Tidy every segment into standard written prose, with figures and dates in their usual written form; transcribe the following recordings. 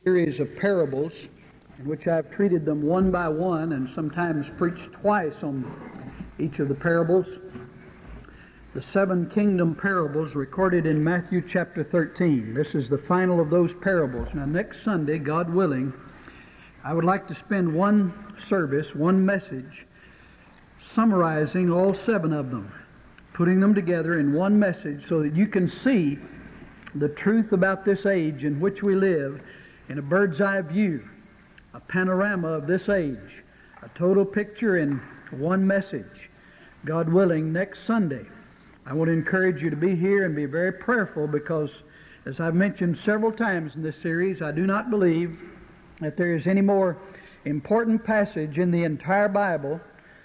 Series of parables in which I've treated them one by one and sometimes preached twice on each of the parables. The 7 kingdom parables recorded in Matthew chapter 13. This is the final of those parables. Now next Sunday, God willing, I would like to spend one service, one message, summarizing all 7 of them, putting them together in one message so that you can see the truth about this age in which we live in a bird's eye view, a panorama of this age, a total picture in one message. God willing, next Sunday, I want to encourage you to be here and be very prayerful because, as I've mentioned several times in this series, I do not believe that there is any more important passage in the entire Bible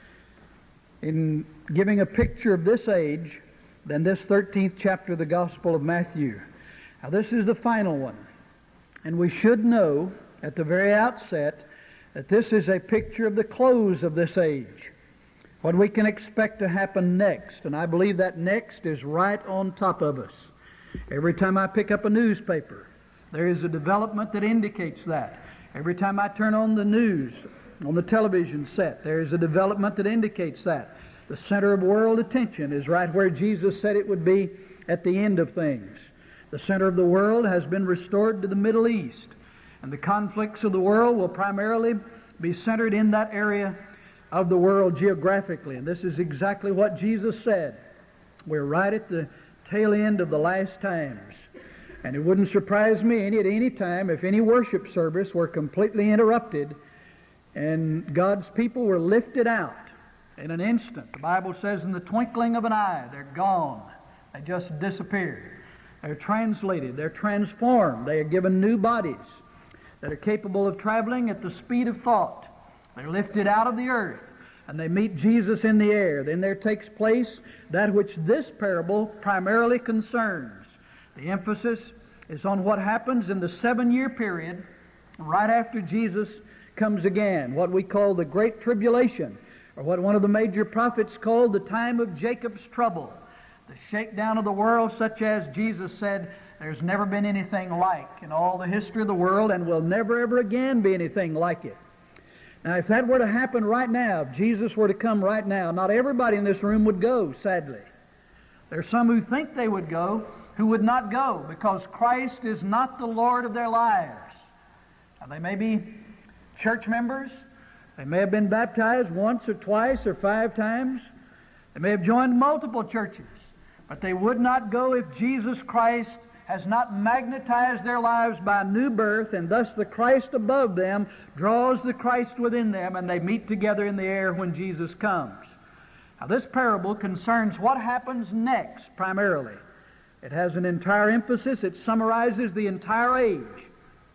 in giving a picture of this age than this 13th chapter of the Gospel of Matthew. Now this is the final one. And we should know at the very outset that this is a picture of the close of this age, what we can expect to happen next. And I believe that next is right on top of us. Every time I pick up a newspaper, there is a development that indicates that. Every time I turn on the news, on the television set, there is a development that indicates that. The center of world attention is right where Jesus said it would be at the end of things. The center of the world has been restored to the Middle East, and the conflicts of the world will primarily be centered in that area of the world geographically. And this is exactly what Jesus said. We're right at the tail end of the last times. And it wouldn't surprise me at any time if any worship service were completely interrupted and God's people were lifted out in an instant. The Bible says in the twinkling of an eye, they're gone. They just disappeared. They're translated, they're transformed, they are given new bodies that are capable of traveling at the speed of thought. They're lifted out of the earth and they meet Jesus in the air. Then there takes place that which this parable primarily concerns. The emphasis is on what happens in the 7-year period right after Jesus comes again, what we call the Great Tribulation, or what one of the major prophets called the time of Jacob's trouble. The shakedown of the world, such as Jesus said, there's never been anything like in all the history of the world and will never ever again be anything like it. Now, if that were to happen right now, if Jesus were to come right now, not everybody in this room would go, sadly. There's some who think they would go who would not go because Christ is not the Lord of their lives. Now, they may be church members. They may have been baptized once or twice or 5 times. They may have joined multiple churches. But they would not go if Jesus Christ has not magnetized their lives by new birth, and thus the Christ above them draws the Christ within them, and they meet together in the air when Jesus comes. Now this parable concerns what happens next primarily. It has an entire emphasis. It summarizes the entire age.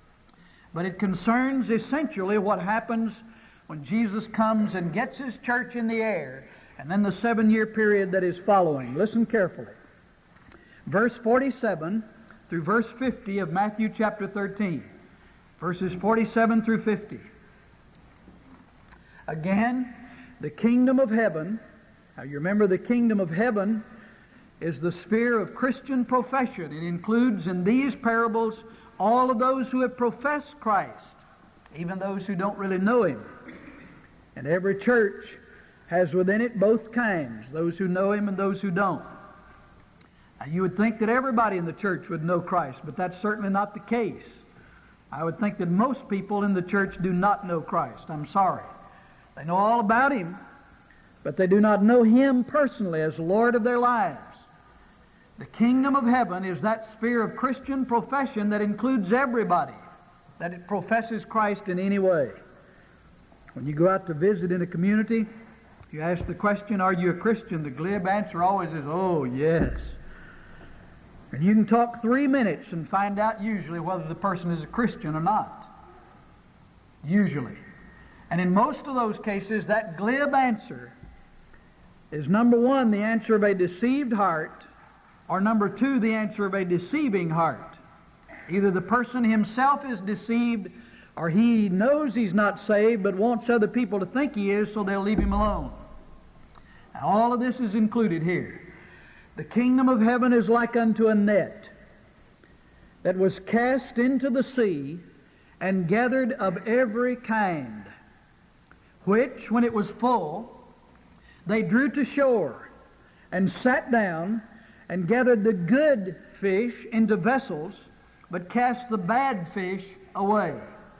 But it concerns essentially what happens when Jesus comes and gets His church in the air, and then the 7-year period that is following. Listen carefully. Verse 47 through verse 50 of Matthew chapter 13. Verses 47 through 50. Again, the kingdom of heaven. Now you remember the kingdom of heaven is the sphere of Christian profession. It includes in these parables all of those who have professed Christ, even those who don't really know Him. And every church has within it both kinds, those who know Him and those who don't. Now, you would think that everybody in the church would know Christ, but that's certainly not the case. I would think that most people in the church do not know Christ. I'm sorry. They know all about Him, but they do not know Him personally as Lord of their lives. The kingdom of heaven is that sphere of Christian profession that includes everybody, that it professes Christ in any way. When you go out to visit in a community, you ask the question, are you a Christian? The glib answer always is, oh, yes. And you can talk 3 minutes and find out usually whether the person is a Christian or not. Usually. And in most of those cases, that glib answer is number 1, the answer of a deceived heart, or number 2, the answer of a deceiving heart. Either the person himself is deceived, or he knows he's not saved but wants other people to think he is, so they'll leave him alone. Now, all of this is included here. The kingdom of heaven is like unto a net that was cast into the sea, and gathered of every kind, which, when it was full, they drew to shore, and sat down, and gathered the good fish into vessels, but cast the bad fish away.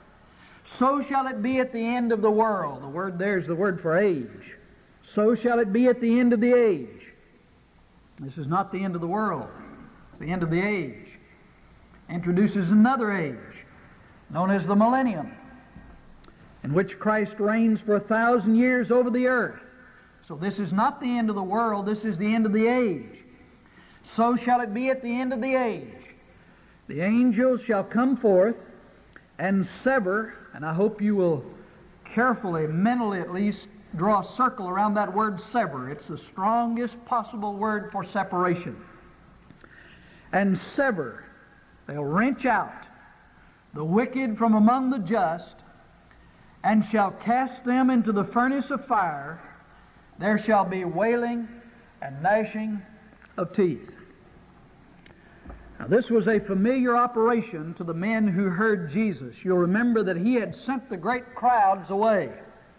So shall it be at the end of the world. The word there is the word for age. So shall it be at the end of the age. This is not the end of the world. It's the end of the age. Introduces another age, known as the millennium, in which Christ reigns for 1,000 years over the earth. So this is not the end of the world. This is the end of the age. So shall it be at the end of the age. The angels shall come forth and sever, and I hope you will carefully, mentally at least, draw a circle around that word sever. It's the strongest possible word for separation. And sever, they'll wrench out the wicked from among the just, and shall cast them into the furnace of fire. There shall be wailing and gnashing of teeth. Now, this was a familiar operation to the men who heard Jesus. You'll remember that he had sent the great crowds away.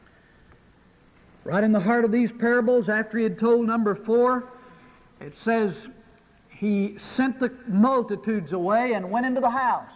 Right in the heart of these parables, after he had told number 4, it says he sent the multitudes away and went into the house.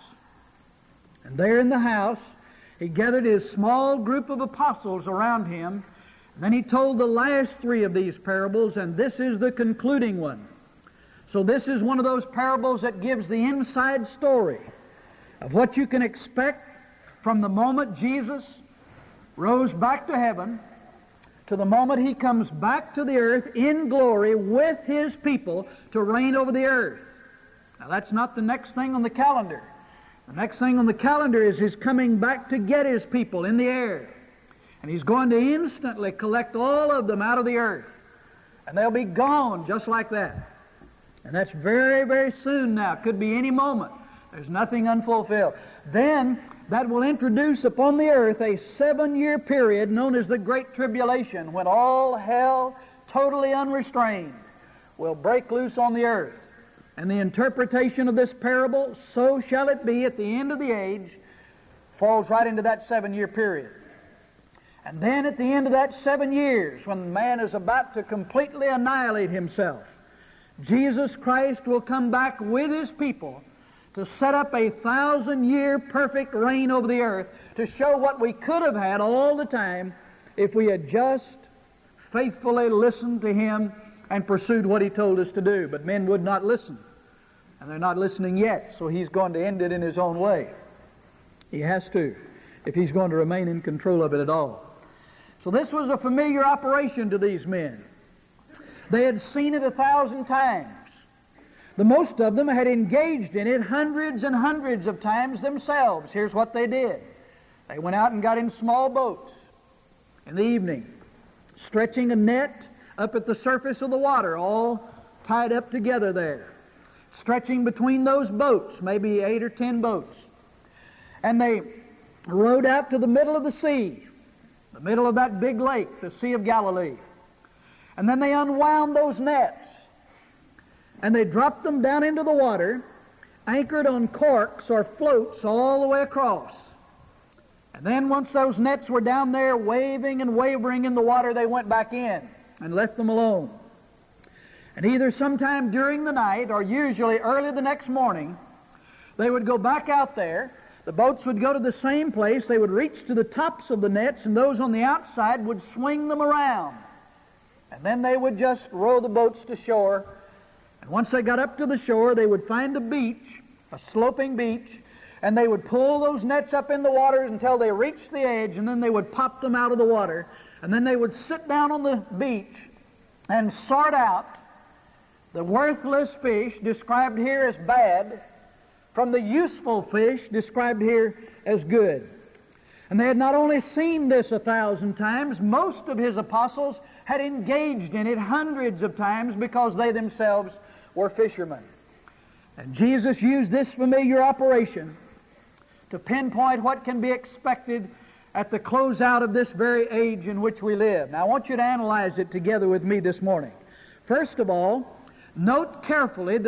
And there in the house, he gathered his small group of apostles around him. Then he told the last 3 of these parables, and this is the concluding one. So this is one of those parables that gives the inside story of what you can expect from the moment Jesus rose back to heaven to the moment he comes back to the earth in glory with his people to reign over the earth. Now that's not the next thing on the calendar. The next thing on the calendar is his coming back to get his people in the air. And he's going to instantly collect all of them out of the earth. And they'll be gone just like that. And that's very, very soon now. It could be any moment. There's nothing unfulfilled. Then that will introduce upon the earth a 7-year period known as the Great Tribulation, when all hell, totally unrestrained, will break loose on the earth. And the interpretation of this parable, so shall it be at the end of the age, falls right into that 7-year period. And then at the end of that 7 years, when man is about to completely annihilate himself, Jesus Christ will come back with his people to set up a 1,000-year perfect reign over the earth, to show what we could have had all the time if we had just faithfully listened to him and pursued what he told us to do. But men would not listen, and they're not listening yet, so he's going to end it in his own way. He has to, if he's going to remain in control of it at all. So this was a familiar operation to these men. They had seen it 1,000 times. The most of them had engaged in it hundreds and hundreds of times themselves. Here's what they did. They went out and got in small boats in the evening, stretching a net up at the surface of the water, all tied up together there, stretching between those boats, maybe 8 or 10 boats. And they rowed out to the middle of the sea, the middle of that big lake, the Sea of Galilee. And then they unwound those nets, and they dropped them down into the water, anchored on corks or floats all the way across. And then once those nets were down there waving and wavering in the water, they went back in and left them alone. And either sometime during the night or usually early the next morning, they would go back out there. The boats would go to the same place. They would reach to the tops of the nets, and those on the outside would swing them around. And then they would just row the boats to shore. And once they got up to the shore, they would find a beach, a sloping beach, and they would pull those nets up in the water until they reached the edge, and then they would pop them out of the water. And then they would sit down on the beach and sort out the worthless fish, described here as bad, from the useful fish, described here as good. And they had not only seen this 1,000 times, most of his apostles had engaged in it hundreds of times because they themselves were fishermen. And Jesus used this familiar operation to pinpoint what can be expected at the closeout of this very age in which we live. Now I want you to analyze it together with me this morning. First of all, note carefully